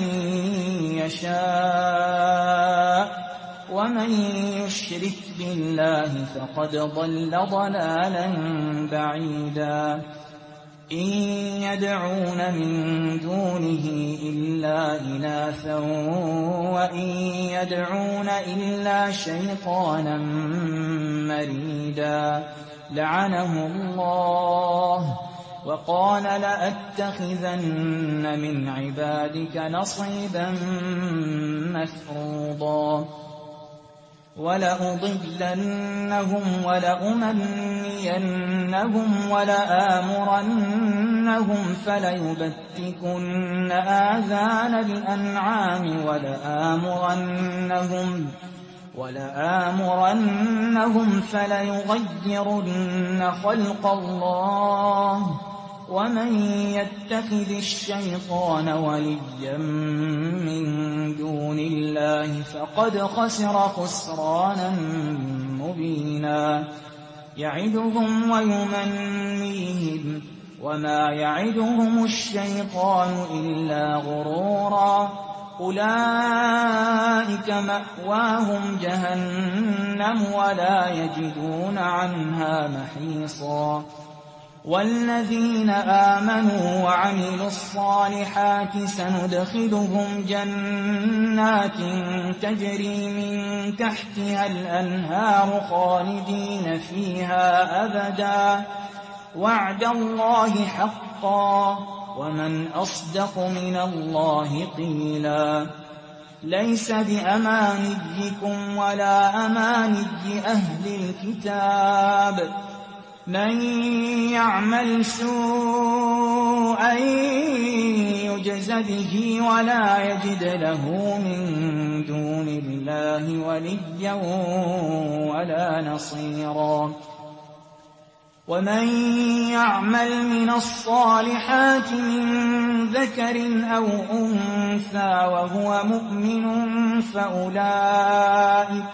يشاء ومن يشرك بالله فقد ضل ضلالا بعيدا إن يدعون من دونه إلا إناثا وإن يدعون إلا شيطانا مريدا لعنه الله وقال لأتخذن من عبادك نصيبا مفروضا ولأضلنهم ولأمنينهم ولآمرنهم فليبتكن آذان الأنعام ولآمرنهم ولآمرنهم فليغيرن خلق الله ومن يتخذ الشيطان وليا من دون الله فقد خسر خسرانا مبينا يعدهم ويمنيهم وما يعدهم الشيطان إلا غرورا أولئك مأواهم جهنم ولا يجدون عنها محيصا والذين آمنوا وعملوا الصالحات سندخلهم جنات تجري من تحتها الأنهار خالدين فيها أبدا وعد الله حقا ومن أصدق من الله قيلا ليس بأمانيكم ولا أماني أهل الكتاب من يعمل سوءا يجز به ولا يجد له من دون الله وليا ولا نصيرا ومن يعمل من الصالحات من ذكر أو أنثى وهو مؤمن فأولئك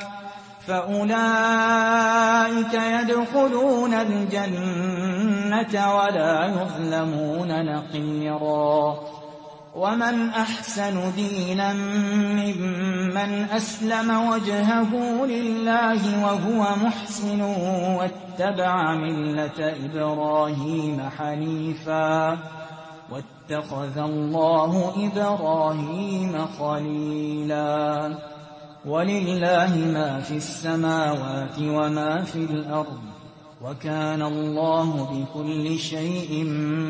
فأولئك يدخلون الجنة ولا يظلمون نقيرا ومن أحسن دينا ممن أسلم وجهه لله وهو محسن واتبع ملة إبراهيم حنيفا واتخذ الله إبراهيم خليلا ولله ما في السماوات وما في الأرض وكان الله بكل شيء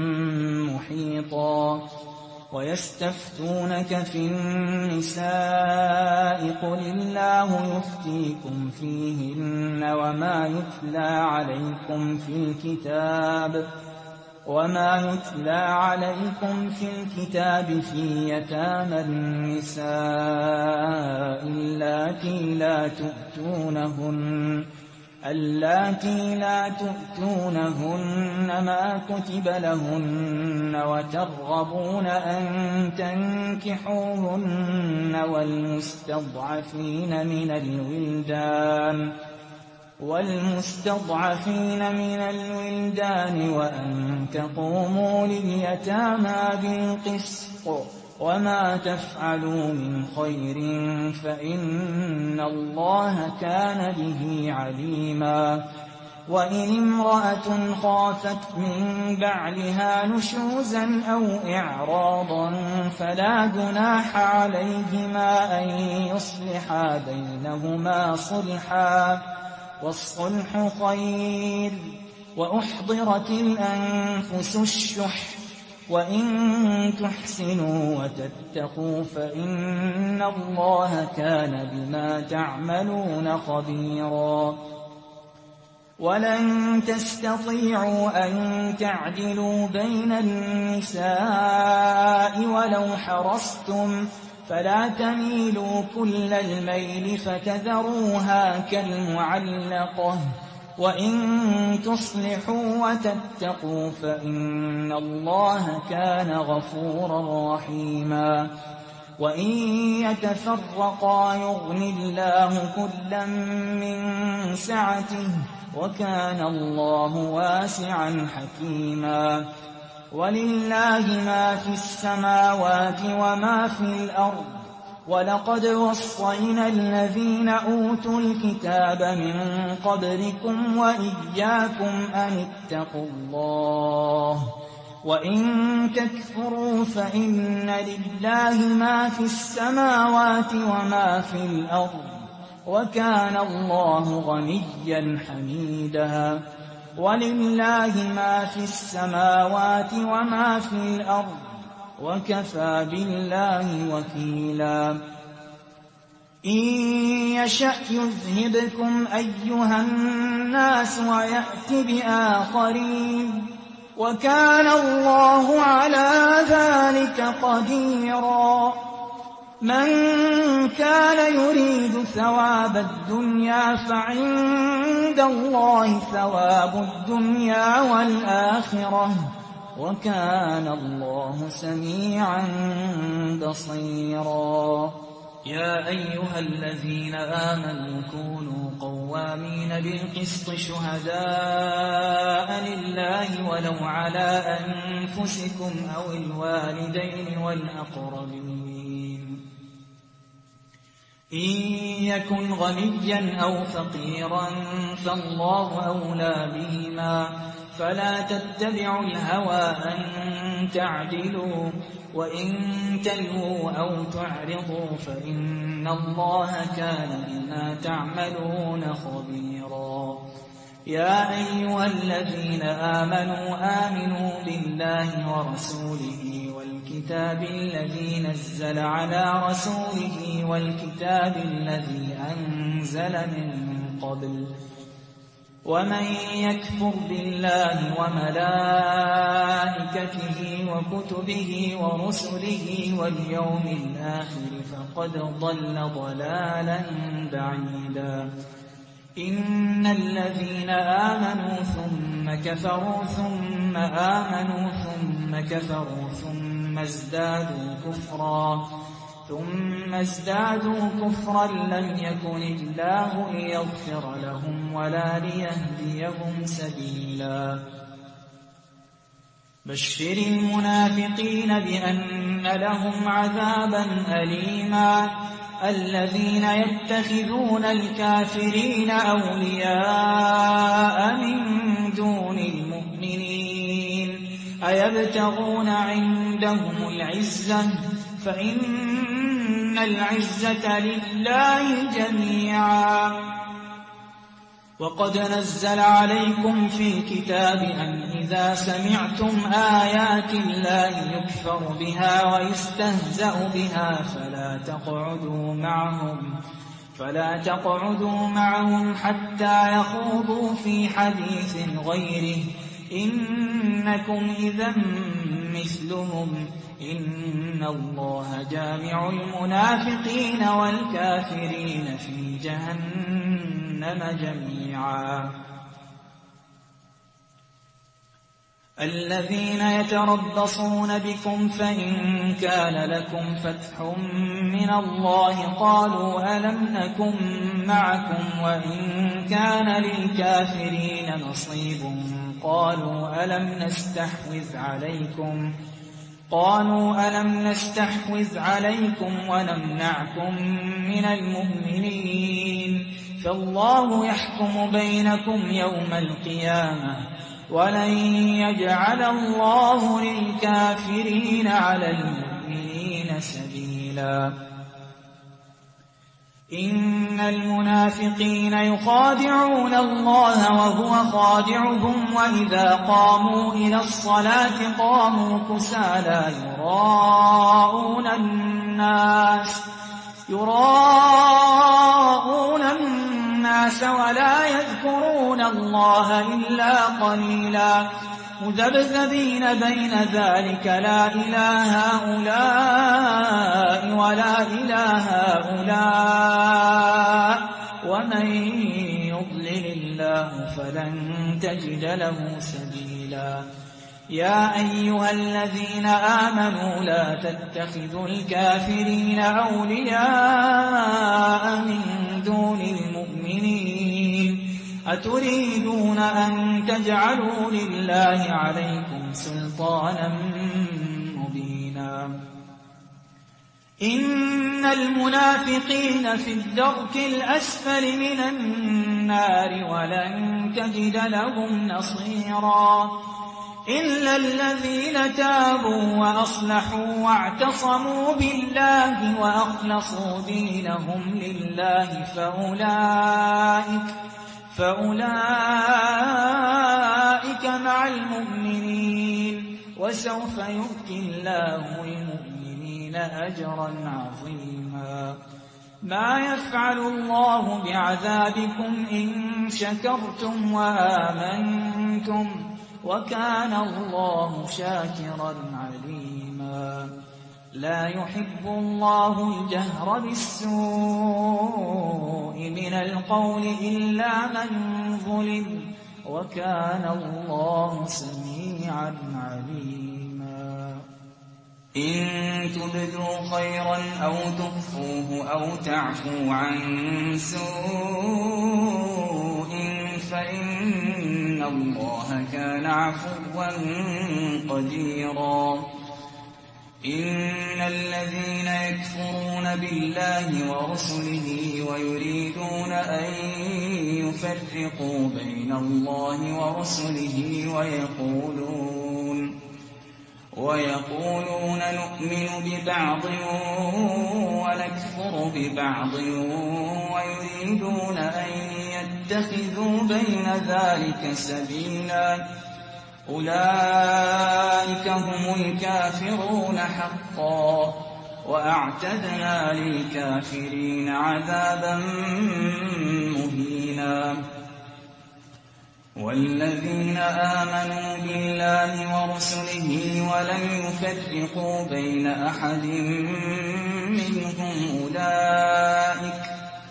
محيطا ويستفتونك في النساء قل الله يفتيكم فيهن وما يتلى عليكم في الكتاب وما يتلى عليكم في الكتاب في يتامى النساء اللاتي لا تؤتونهن اللاتي لا تؤتونهن ما كتب لهن وترغبون أن تنكحوهن والمستضعفين من الولدان والمستضعفين من الولدان وأن تقوموا لليتامى بالقسط وما تفعلوا من خير فإن الله كان به عليما وإن امرأة خافت من بعلها نشوزا أو إعراضا فلا جناح عليهما أن يصلحا بينهما صلحا والصلح خير وأحضرت الأنفس الشح وإن تحسنوا وتتقوا فإن الله كان بما تعملون خبيرا ولن تستطيعوا أن تعدلوا بين النساء ولو حرصتم فلا تميلوا كل الميل فتذروها كالمعلقة وإن تصلحوا وتتقوا فإن الله كان غفورا رحيما وإن يتفرقا يغني الله كلا من سعته وكان الله واسعا حكيما ولله ما في السماوات وما في الأرض ولقد وصينا الذين أوتوا الكتاب من قبلكم وإياكم أن اتقوا الله وإن تكفروا فإن لله ما في السماوات وما في الأرض وكان الله غنيا حميدا ولله ما في السماوات وما في الأرض وكفى بالله وكيلا إن يشأ يذهبكم أيها الناس ويأت بآخرين وكان الله على ذلك قديرا من كان يريد ثواب الدنيا فعند الله ثواب الدنيا والآخرة وكان الله سميعا بصيرا يا أيها الذين آمنوا كونوا قوامين بالقسط شهداء لله ولو على أنفسكم أو الوالدين والأقربين إن يكن غنيا أو فقيرا فالله أولى بهما فلا تتبعوا الهوى أن تعدلوا وإن تلووا أو تعرضوا فإن الله كان بما تعملون خبيرا يا أيها الذين آمنوا آمنوا بالله ورسوله والكتاب الذي نزل على رسوله والكتاب الذي أنزل من قبل ومن يكفر بالله وملائكته وكتبه ورسله واليوم الآخر فقد ضل ضلالا بعيدا إن الذين آمنوا ثم كفروا ثم آمنوا ثم كفروا ثم ازدادوا كفرا ثم ازدادوا كفرا لم يكن الله ليغفر لهم ولا ليهديهم سبيلا بشر المنافقين بأن لهم عذابا أليما الذين يتخذون الكافرين أولياء من دون المؤمنين أيبتغون عندهم العزة فإن العزة لله جميعا وقد نزل عليكم في كتاب أن إذا سمعتم آيات الله يكفر بها ويستهزأ بها فلا تقعدوا معهم فلا تقعدوا معهم حتى يخوضوا في حديث غيره إنكم إذا مثلهم إن الله جامع المنافقين والكافرين في جهنم جميعا الذين يتربصون بكم فإن كان لكم فتح من الله قالوا ألم نكن معكم وإن كان للكافرين نصيب قالوا ألم نستحوذ عليكم قالوا ألم نستحوذ عليكم ونمنعكم من المؤمنين فالله يحكم بينكم يوم القيامة ولن يجعل الله للكافرين على المؤمنين سبيلا إن المنافقين يخادعون الله وهو خادعهم وإذا قاموا إلى الصلاة قاموا كسالى يراءون الناس يراءون الناس ولا يذكرون الله إلا قليلا مذبذبين بين ذلك لا إله هؤلاء ولا إله هؤلاء ومن يضلل الله فلن تجد له سبيلا يا أيها الذين آمنوا لا تتخذوا الكافرين أولياء من دون المؤمنين أتريدون أن تجعلوا لله عليكم سلطانا مبينا إن المنافقين في الدرك الأسفل من النار ولن تجد لهم نصيرا إلا الذين تابوا وأصلحوا واعتصموا بالله وأخلصوا دينهم لله فأولئك, فأولئك مع المؤمنين وسوف يؤتي الله المؤمنين أجرا عظيما. ما يفعل الله بعذابكم إن شكرتم وآمنتم وكان الله شاكرا عليما. لا يحب الله الجهر بالسوء من القول إلا من ظلم وكان الله سميعا عليما. إن تبدوا خيرا أو تخفوه أو تعفوا عن سوء فإن الله كان عفوا قديرا. إن الذين يكفرون بالله ورسله ويريدون أن يفرقوا بين الله ورسله ويقولون ويقولون نؤمن ببعض ونكفر ببعض ويريدون أن يتخذوا بين ذلك سبيلا أولئك هم الكافرون حقا وأعتدنا للكافرين عذابا مهينا. والذين آمنوا بالله ورسله ولم يفرقوا بين أحد منهم أولئك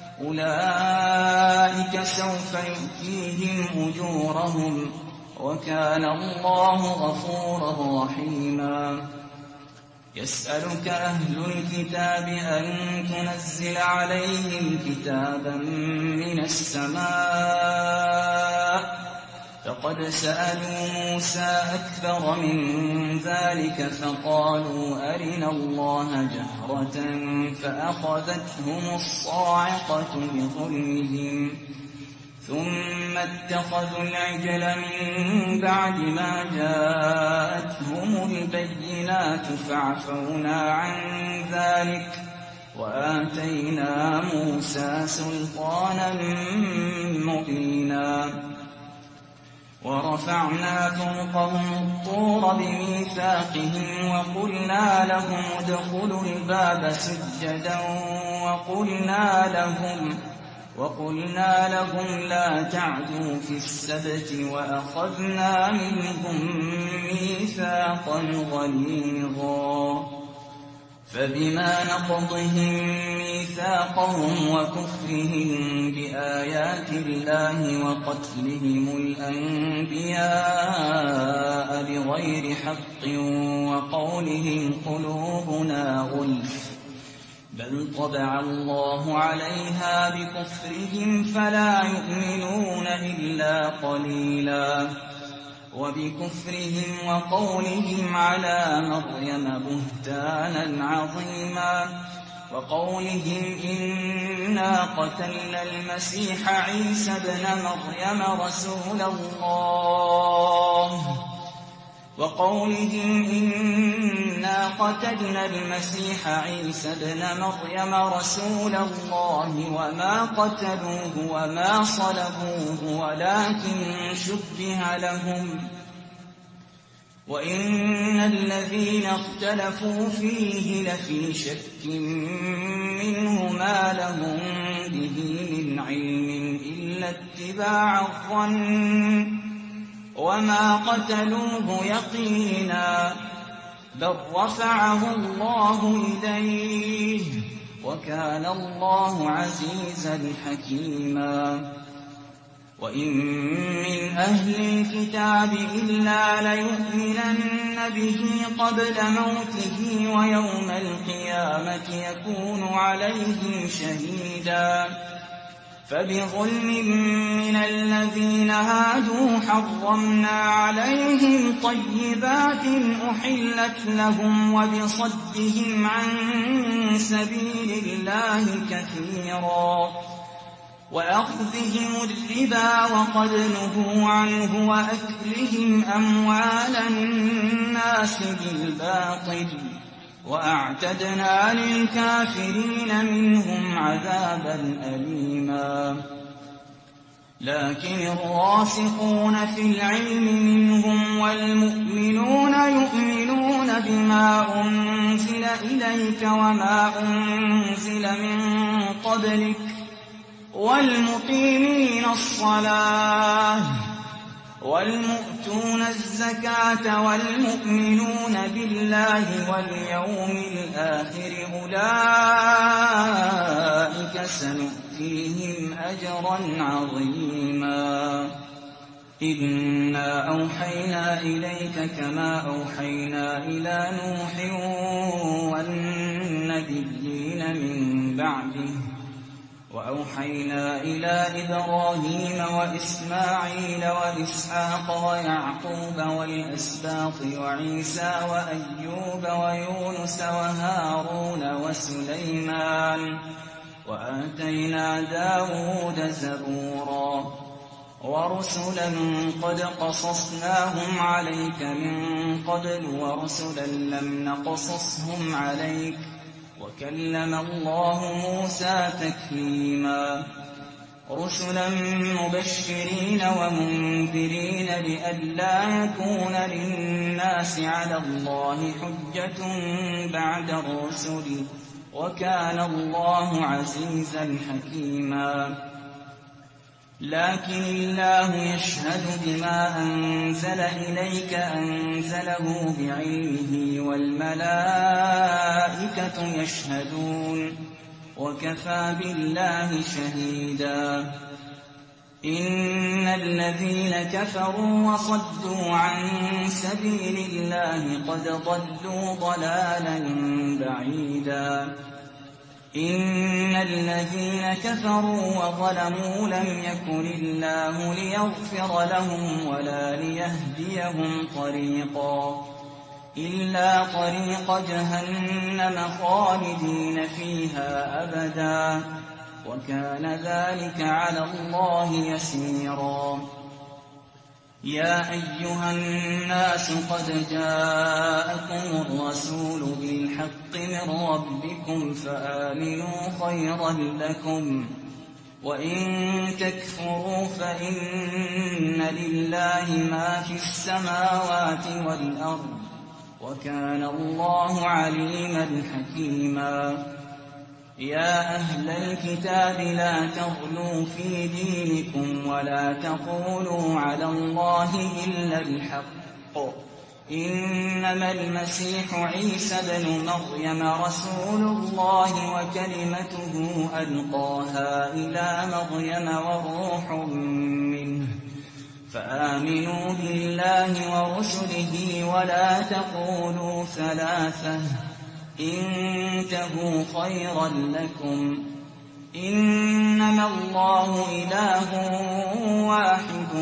أولئك سوف يؤتيهم أجورهم وكان الله غفورا رحيما. يسألك أهل الكتاب أن تنزل عليهم كتابا من السماء فقد سألوا موسى أكثر من ذلك فقالوا أرنا الله جهرة فأخذتهم الصاعقة بظلمهم ثم اتخذوا العجل من بعد ما جاءتهم البينات فعفونا عن ذلك وآتينا موسى سلطانا مبينا. ورفعنا فوقهم الطور بميثاقهم وقلنا لهم ادخلوا الباب سجدا وقلنا لهم وقلنا لهم لا تعدوا في السبت وأخذنا منهم ميثاقا غليظا. فبما نقضهم ميثاقهم وكفرهم بآيات الله وقتلهم الأنبياء بغير حق وقولهم قلوبنا غلف بل طبع الله عليها بكفرهم فلا يؤمنون إلا قليلا. وبكفرهم وقولهم على مريم بهتانا عظيما وقولهم إنا قتلنا المسيح عيسى ابن مريم رسول الله وقولهم إنا قتلنا المسيح عيسى ابن مريم رسول الله وما قتلوه وما صلبوه ولكن شبه لهم وإن الذين اختلفوا فيه لفي شك منه ما لهم به من علم إلا اتباع الظن وما قتلوه يقينا بل رفعه الله إليه وكان الله عزيزا حكيما. وإن من أهل الكتاب إلا ليؤمنن به قبل موته ويوم القيامة يكون عليهم شهيدا. فبظلم من الذين هادوا حرمنا عليهم طيبات أحلت لهم وبصدهم عن سبيل الله كثيرا وأخذهم الربا وقد نهوا عنه وأكلهم أموال الناس بالباطل وأعتدنا للكافرين منهم عذابا أليما لكن الراسخون في العلم منهم والمؤمنون يؤمنون بما أنزل إليك وما أنزل من قبلك والمقيمين الصلاة والمؤتون الزكاة والمؤمنون بالله واليوم الآخر أولئك سنؤتيهم أجرا عظيما إنا أوحينا إليك كما أوحينا إلى نوح والنبيين من بعده وأوحينا إلى إبراهيم وإسماعيل وإسحاق ويعقوب والأسباط وعيسى وأيوب ويونس وهارون وسليمان وآتينا داود زبورا ورسلا قد قصصناهم عليك من قبل ورسلا لم نقصصهم عليك وكلم الله موسى تكليما رسلا مبشرين ومنذرين لئلا يكون للناس على الله حجة بعد الرسل وكان الله عزيزا حكيما لكن الله يشهد بما أنزل إليك أنزله بعلمه والملائكة يشهدون وكفى بالله شهيدا إن الذين كفروا وصدوا عن سبيل الله قد ضلوا ضلالا بعيدا إن الذين كفروا وظلموا لم يكن الله ليغفر لهم ولا ليهديهم طريقا إلا طريق جهنم خالدين فيها أبدا وكان ذلك على الله يسيرا يا أيها الناس قد جاءكم الرسول بالحق من ربكم فآمنوا خيرا لكم وإن تكفروا فإن لله ما في السماوات والأرض وكان الله عليما حكيما يا أهل الكتاب لا تغلوا في دينكم ولا تقولوا على الله إلا الحق إنما المسيح عيسى بن مريم رسول الله وكلمته ألقاها إلى مريم وروح منه فآمنوا بالله ورسله ولا تقولوا ثلاثة انتهوا خيرا لكم إنما الله إله واحد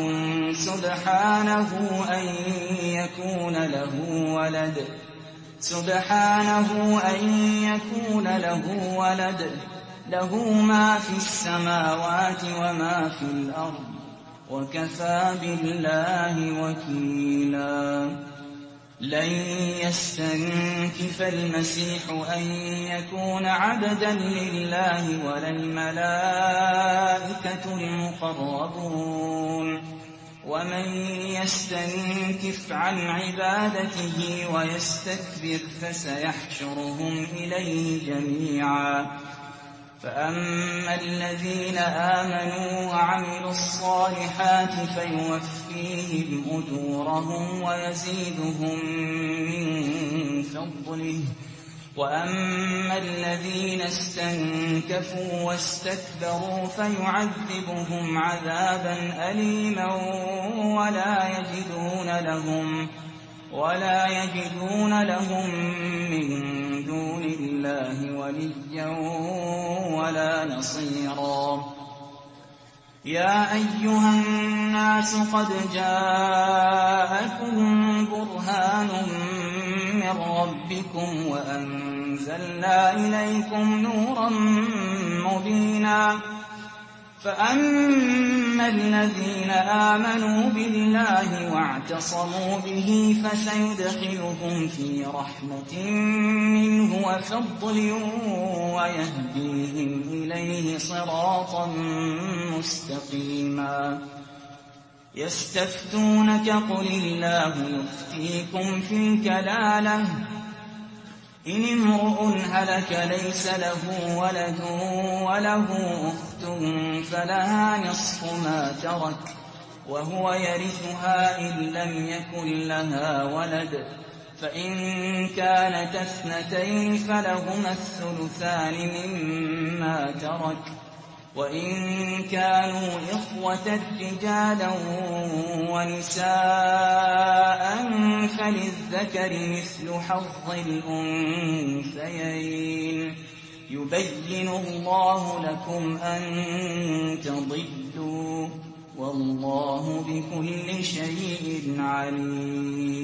سبحانه أن يكون له ولد سبحانه أن يكون له ولد له ما في السماوات وما في الأرض وكفى بالله وكيلا لن يستنكف المسيح أن يكون عبدا لله ولا الملائكة المقربون ومن يستنكف عن عبادته ويستكبر فسيحشرهم إليه جميعا فأما الذين آمنوا وعملوا الصالحات فيوفيهم أجورهم ويزيدهم من فضله وأما الذين استنكفوا واستكبروا فيعذبهم عذابا أليما ولا يجدون لهم ولا يجدون لهم من دون الله وليا ولا نصيرا يا أيها الناس قد جاءكم برهان من ربكم وأنزلنا إليكم نورا مبينا فأما الذين آمنوا بالله واعتصموا به فسيدخلهم في رحمة منه وفضل ويهديهم إليه صراطا مستقيما. يستفتونك قل الله يفتيكم في الكلالة إن امرؤ هلك ليس له ولد وله أخت فلها نصف ما ترك وهو يرثها إن لم يكن لها ولد، فإن كانت اثنتين فلهما الثلثان مما ترك، وإن كانوا إخوة رجالا ونساء فللذكر مثل حظ الأنثيين. يبين الله لكم أن تضلوا والله بكل شيء عليم.